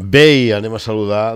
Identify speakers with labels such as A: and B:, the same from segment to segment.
A: Bé, i anem a saludar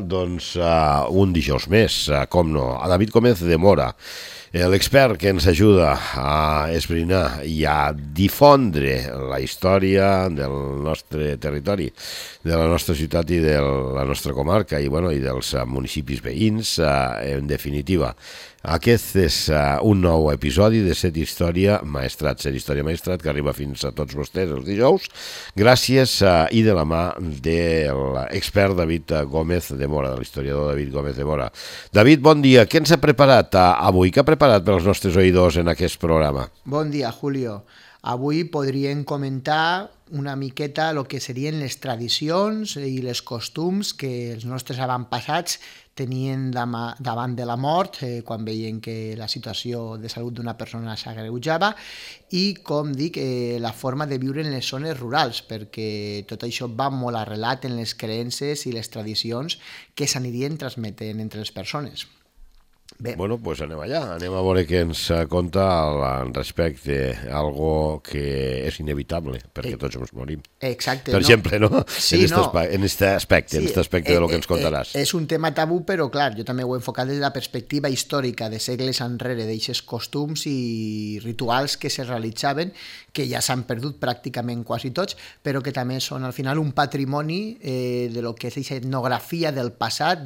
A: un dijous més, com no, a David Gómez de Mora, l'expert que ens ajuda a esbrinar i a difondre la història del nostre territori, de la nostra ciutat i de la nostra comarca i dels municipis veïns, en definitiva. Aquest és un nou episodi de Set Història Maestrat, que arriba fins a tots vostès els dijous, gràcies i de la mà de l'expert David Gómez de Mora, de l'historiador David Gómez de Mora. David, bon dia. Què ens ha preparat avui? Què ha preparat per als nostres oïdors en aquest programa?
B: Bon dia, Julio. Avui podríem comentar una miqueta el que serien les tradicions i les costums que els nostres avantpassats tenien davant de la mort quan veien que la situació de salut d'una persona s'agreujava i, com dic, la forma de viure en les zones rurals, perquè tot això va molt arrelat en les creences i les tradicions que s'anirien transmetent entre les persones.
A: Bé. Bueno, pues anem allà, anem a veure què ens conta al respecte, algo que és inevitable, perquè tots ens morim.
B: Exacte.
A: Per exemple, no?
B: Sí,
A: en aquest aspecte de lo que ens contaràs.
B: És un tema tabú, però clar, jo també ho he enfocat des de la perspectiva històrica de segles enrere, d'aixes costums i rituals que se realitzaven, que ja s'han perdut pràcticament quasi tots, però que també són al final un patrimoni de lo que és aquesta etnografia del passat,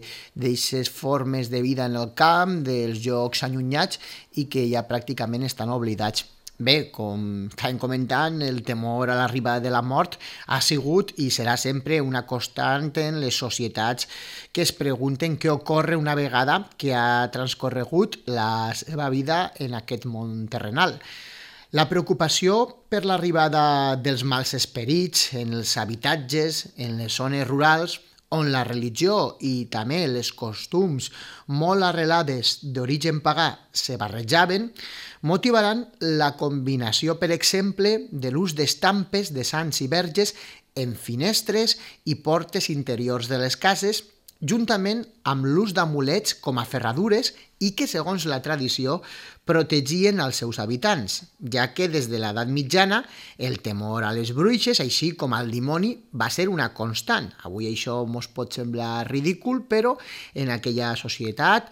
B: d'aixes formes de vida en el camp, dels llocs allunyats i que ja pràcticament estan oblidats. Bé, com estàvem comentant, el temor a l'arribada de la mort ha sigut i serà sempre una constant en les societats que es pregunten què ocorre una vegada que ha transcorregut la seva vida en aquest món terrenal. La preocupació per l'arribada dels mals esperits en els habitatges, en les zones rurals, on la religió i també les costums molt arrelades d'origen pagà se barrejaven, motivaran la combinació, per exemple, de l'ús d'estampes de sants i verges en finestres i portes interiors de les cases, juntament amb l'ús d'amulets com a ferradures i que, segons la tradició, protegien els seus habitants, ja que des de l'edat mitjana el temor a les bruixes, així com al dimoni, va ser una constant. Avui això ens pot semblar ridícul, però en aquella societat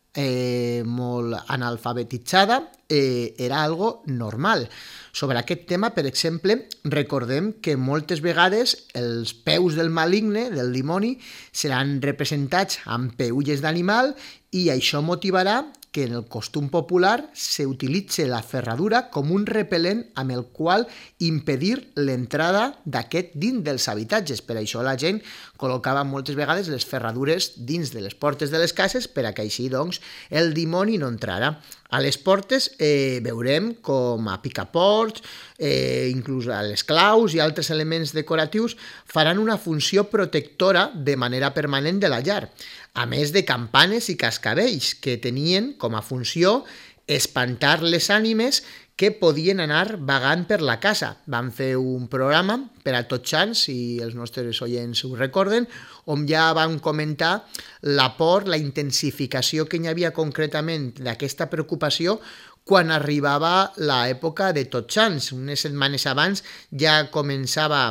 B: molt analfabetitzada era algo normal. Sobre aquest tema, per exemple, recordem que moltes vegades els peus del maligne, del dimoni, seran representats amb peülles d'animal i això motivarà que en el costum popular s'utilitzi la ferradura com un repel·lent amb el qual impedir l'entrada d'aquest dins dels habitatges. Per això la gent col·locava moltes vegades les ferradures dins de les portes de les cases per a que així doncs, el dimoni no entrara. A les portes veurem com a picaports, inclús a les claus i altres elements decoratius faran una funció protectora de manera permanent de la llar, a més de campanes i cascavells que tenien com a funció espantar les ànimes que podien anar vagant per la casa. Vam fer un programa per a Tots Sants, si els nostres oients ho recorden, on ja vam comentar la por, la intensificació que hi havia concretament d'aquesta preocupació quan arribava l'època de Tots Sants. Unes setmanes abans ja començava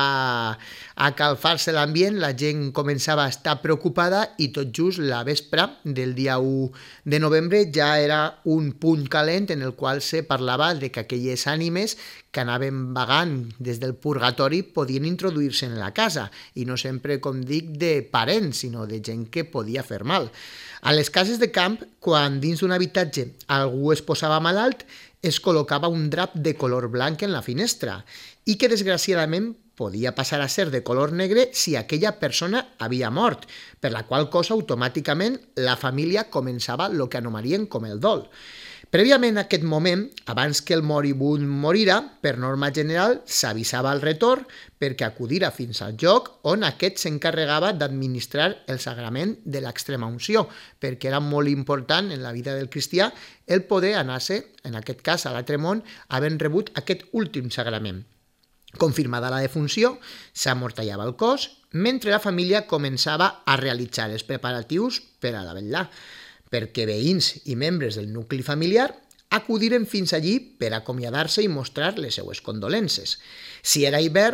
B: a calfar-se l'ambient, la gent començava a estar preocupada i tot just la vespre del dia 1 de novembre ja era un punt calent en el qual se parlava de que aquelles ànimes que anaven vagant des del purgatori podien introduir-se en la casa i no sempre, com dic, de parents, sinó de gent que podia fer mal. A les cases de camp, quan dins d'un habitatge algú es posava malalt, es col·locava un drap de color blanc en la finestra i que desgraciadament podia passar a ser de color negre si aquella persona havia mort, per la qual cosa automàticament la família començava el que anomenarien com el dol. Prèviament a aquest moment, abans que el moribund morira, per norma general s'avisava el retorn perquè acudira fins al lloc on aquest s'encarregava d'administrar el sagrament de l'extrema unció, perquè era molt important en la vida del cristià el poder anar-se, en aquest cas a l'altre món, havent rebut aquest últim sagrament. Confirmada la defunció, s'amortallava el cos, mentre la família començava a realitzar els preparatius per a la vetllà, perquè veïns i membres del nucli familiar acudiren fins allí per acomiadar-se i mostrar les seues condolences. Si era hivern,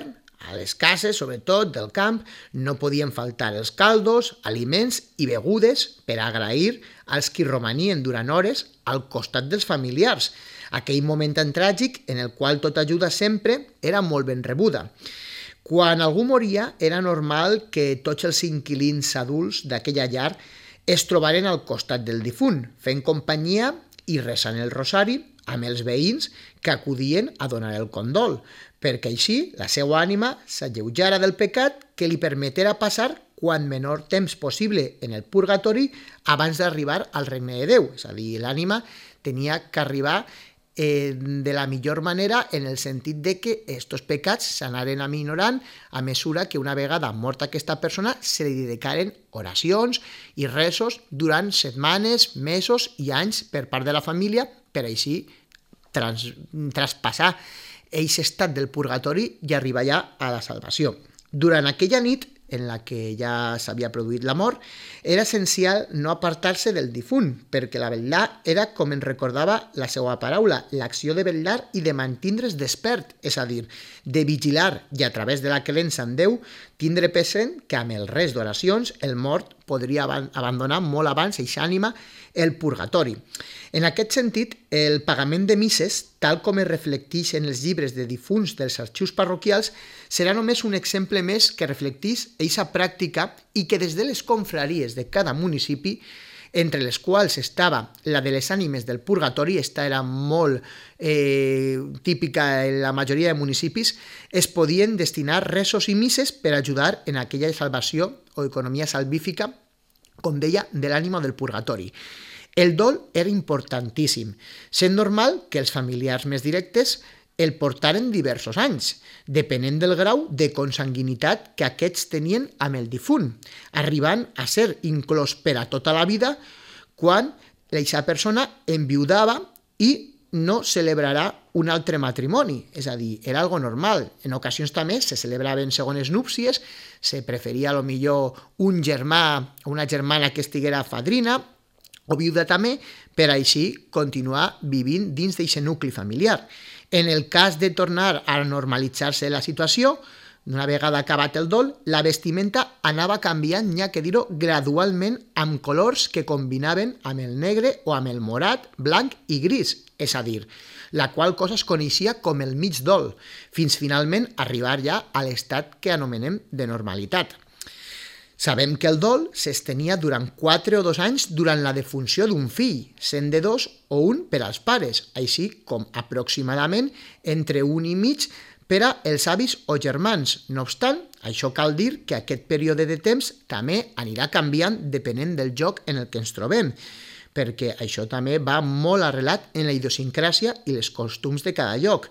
B: A les cases, sobretot del camp, no podien faltar els caldos, aliments i begudes per agrair als qui romanien durant hores al costat dels familiars, aquell moment tan tràgic en el qual tota ajuda sempre era molt ben rebuda. Quan algú moria, era normal que tots els inquilins adults d'aquella llar es trobaren al costat del difunt, fent companyia i resant el rosari amb els veïns que acudien a donar el condol, perquè així la seva ànima s'alleujara del pecat que li permetera passar quant menor temps possible en el purgatori abans d'arribar al regne de Déu. És a dir, l'ànima tenia que arribar de la millor manera en el sentit de que estos pecats s'anaren aminorant a mesura que una vegada morta aquesta persona se li dedicaren oracions i rezos durant setmanes, mesos i anys per part de la família per així traspassar aquest estat del purgatori i arribar ja a la salvació. Durant aquella nit en la que ja s'havia produït la mort, era essencial no apartar-se del difunt, perquè la vetllar era, com ens recordava la seva paraula, l'acció de vetllar i de mantindre's despert, és a dir, de vigilar i a través de la creença en Déu, tindre present que amb el rest d'oracions el mort podria abandonar molt abans eixa ànima el purgatori. En aquest sentit, el pagament de misses, tal com es reflecteix en els llibres de difunts dels arxius parroquials, serà només un exemple més que reflecteix eixa pràctica i que des de les confraries de cada municipi, entre les quals estava la de les ànimes del purgatori, esta era molt típica en la majoria de municipis, es podien destinar rezos i misses per ajudar en aquella salvació o economia salvífica, com deia, de l'ànima del purgatori. El dol era importantíssim, sent normal que els familiars més directes el portaren diversos anys, depenent del grau de consanguinitat que aquests tenien amb el difunt, arribant a ser inclòs per a tota la vida quan aquesta persona enviudava i no celebrarà un altre matrimoni, és a dir, era algo normal. En ocasions també se celebraven segones núpcies, se preferia a lo millor un germà o una germana que estiguera fadrina o viuda també, per així continuar vivint dins d'aquest nucli familiar. En el cas de tornar a normalitzar-se la situació, una vegada acabat el dol, la vestimenta anava canviant, n'hi ha que dir-ho, gradualment amb colors que combinaven amb el negre o amb el morat, blanc i gris, és a dir, la qual cosa es coneixia com el mig dol, fins finalment arribar ja a l'estat que anomenem de normalitat. Sabem que el dol s'estenia durant 4 o 2 anys durant la defunció d'un fill, sent de 2 o 1 per als pares, així com aproximadament entre 1 i mig per a els avis o germans. No obstant, això cal dir que aquest període de temps també anirà canviant depenent del lloc en el que ens trobem, perquè això també va molt arrelat en la idiosincràsia i els costums de cada lloc,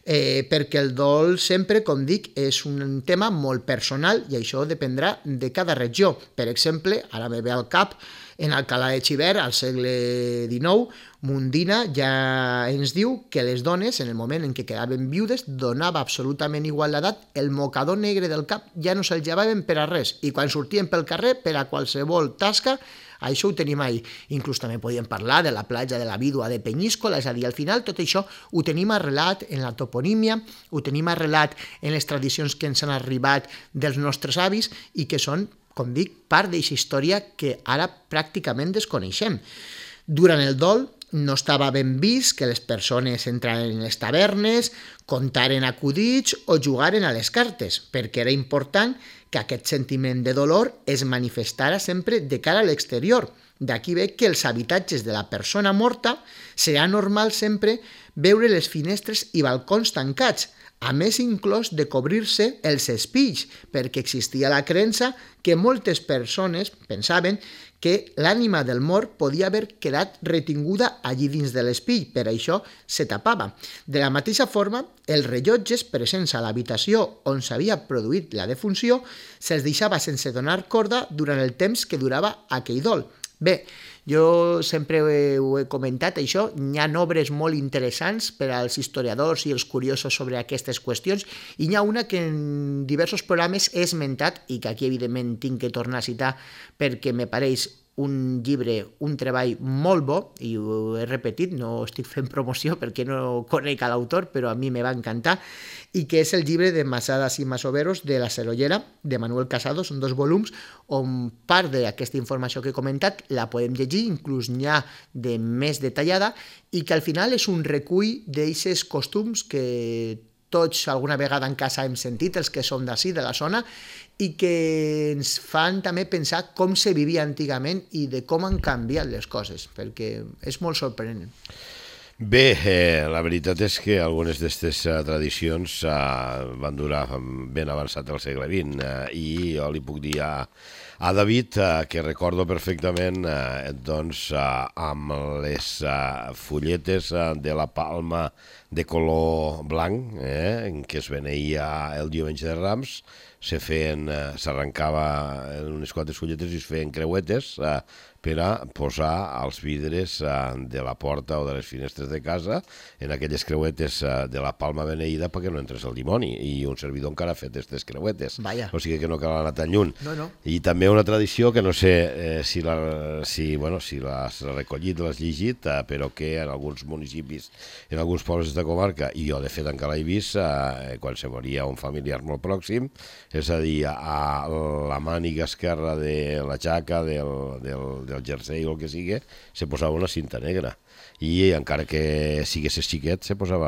B: perquè el dol sempre, com dic, és un tema molt personal i això dependrà de cada regió. Per exemple, ara me ve al cap, en Alcalà de Xivert, al segle XIX, Mundina ja ens diu que les dones, en el moment en què quedaven viudes, donava absolutament igual l'edat, el mocador negre del cap ja no se'l llevaven per a res, i quan sortien pel carrer, per a qualsevol tasca, això ho tenim ahí. Inclús també podíem parlar de la platja de la vídua de Penyíscola, és a dir, al final tot això ho tenim arrelat en la toponímia, ho tenim arrelat en les tradicions que ens han arribat dels nostres avis i que són, com dic, part d'aquesta història que ara pràcticament desconeixem. Durant el dol no estava ben vist que les persones entraren en les tavernes, contaren acudits o jugaren a les cartes, perquè era important que aquest sentiment de dolor es manifestara sempre de cara a l'exterior. D'aquí ve que els habitatges de la persona morta serà normal sempre veure les finestres i balcons tancats, a més inclòs de cobrir-se els espills, perquè existia la creença que moltes persones pensaven que l'ànima del mort podia haver quedat retinguda allí dins de l'espill, per això se tapava. De la mateixa forma, els rellotges presents a l'habitació on s'havia produït la defunció se'ls deixava sense donar corda durant el temps que durava aquell dol. Bé, jo sempre ho he comentat, això, hi ha obres molt interessants per als historiadors i els curiosos sobre aquestes qüestions, i n'hi ha una que en diversos programes he esmentat i que aquí evidentment tinc que tornar a citar perquè me pareix un llibre, un treball molt bo, i ho he repetit, no estic fent promoció perquè no conec a l'autor, però a mi me va encantar, i que és el llibre de Masadas i Masoveros de La Cerollera, de Manuel Casado, són 2 volums, on part d'aquesta informació que he comentat la podem llegir, inclús n'hi ha de més detallada, i que al final és un recull d'eixes costums que tots alguna vegada en casa hem sentit, els que som d'ací, de la zona, i que ens fan també pensar com se vivia antigament i de com han canviat les coses, perquè és molt sorprenent.
A: Bé, la veritat és que algunes d'aquestes tradicions van durar ben avançat al segle XX i jo li puc dir a David, que recordo perfectament doncs, amb les fulletes de la palma de color blanc, que es beneïa el diumenge de Rams, s'arrencava en unes quantes fulletes i es feien creuetes per a posar als vidres de la porta o de les finestres de casa en aquelles creuetes de la palma beneïda perquè no entrés el dimoni, i un servidor encara ha fet aquestes creuetes.
B: Vaya.
A: O sigui que no cal anar tan lluny.
B: No.
A: I també una tradició que no sé si l'has recollit, l'has llegit, però que en alguns municipis, en alguns pobles de comarca, i jo de fet encara l'he vist, quan se moria un familiar molt pròxim, és a dir, a la màniga esquerra de la jaca, del jersei o el que sigui, se posava una cinta negra. I encara que siguessis xiquet,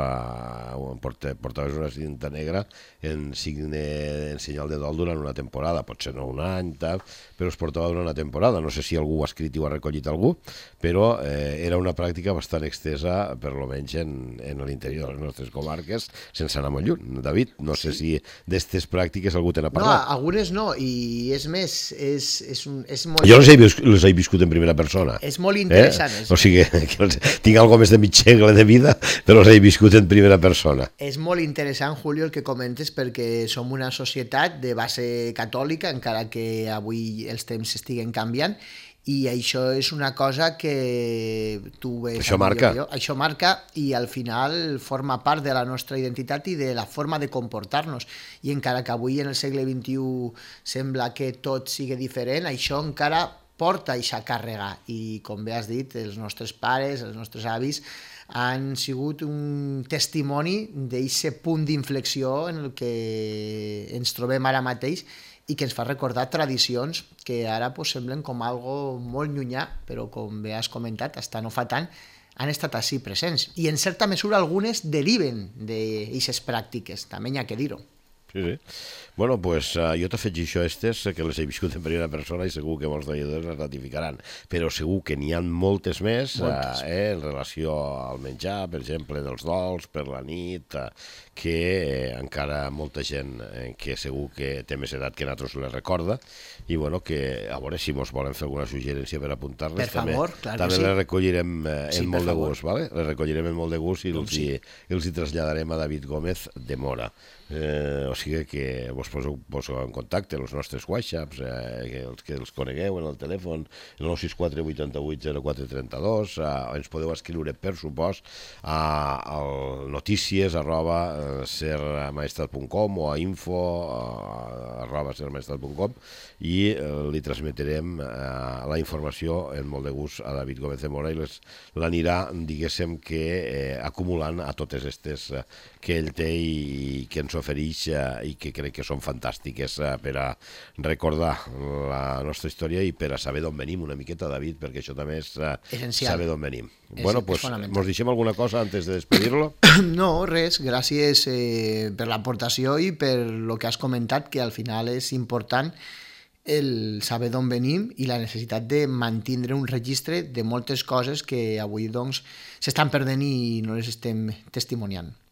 A: portaves una cinta negra en senyal de dol durant una temporada, potser no un any, però es portava durant una temporada. No sé si algú ho ha escrit i ho ha recollit algú, però era una pràctica bastant extesa, per lo menys en l'interior de les nostres comarques, sense anar molt lluny. David, no sé si d'aquestes pràctiques algú te n'ha parlat.
B: No, algunes no, i és més, és molt...
A: Jo les he viscut en primera persona.
B: És molt interessant.
A: O sigui, tinc algo més de mig segle de vida, però les he viscut en primera persona.
B: És molt interessant, Julio, el que comentes, perquè som una societat de base catòlica, encara que avui els temps estiguen canviant, i això és una cosa que tu ves...
A: Això marca.
B: Això marca, i al final forma part de la nostra identitat i de la forma de comportar-nos. I encara que avui en el segle XXI sembla que tot sigui diferent, això encara porta aquesta càrrega, i com bé has dit, els nostres pares, els nostres avis han sigut un testimoni d'aquest punt d'inflexió en el que ens trobem ara mateix, i que ens fa recordar tradicions que ara semblen com algo molt llunyà, però com bé has comentat, fins no fa tant, han estat així presents. I en certa mesura algunes deriven d'aquestes pràctiques, també n'hi ha que dir-ho.
A: Sí. Bueno, pues jo t'afegeixo aquestes, que les he viscut en primera persona i segur que molts d'ells les ratificaran, però segur que n'hi ha moltes més en relació al menjar, per exemple, dels dols, per la nit, que encara molta gent que segur que té més edat que nosaltres les recorda, i bueno, que a veure si ens volen fer alguna suggerència per apuntar-les.
B: Per favor, clar que sí.
A: També les recollirem en molt de gust, ¿vale? Les recollirem en molt de gust i els hi traslladarem a David Gómez de Mora. O sigui que vos poseu en contacte els nostres whatsapps, que els conegueu en el telèfon, el 964 88 04 32, ens podeu escriure, per supost, a notícies@sermaestat.com o a info@sermaestat.com, i li transmetrem la informació en molt de gust a David Gómez de Mora, i l'anirà, diguéssim, que acumulant a totes aquestes que ell té i que ens ofereix, i que crec que són fantàstiques per a recordar la nostra història i per a saber d'on venim una miqueta, David, perquè això també és saber d'on venim. Bueno, pues ens deixem alguna cosa antes de despedir-lo?
B: No, res, gràcies per l'aportació i per el que has comentat, que al final és important el saber d'on venim i la necessitat de mantindre un registre de moltes coses que avui doncs s'estan perdent i no les estem testimoniant.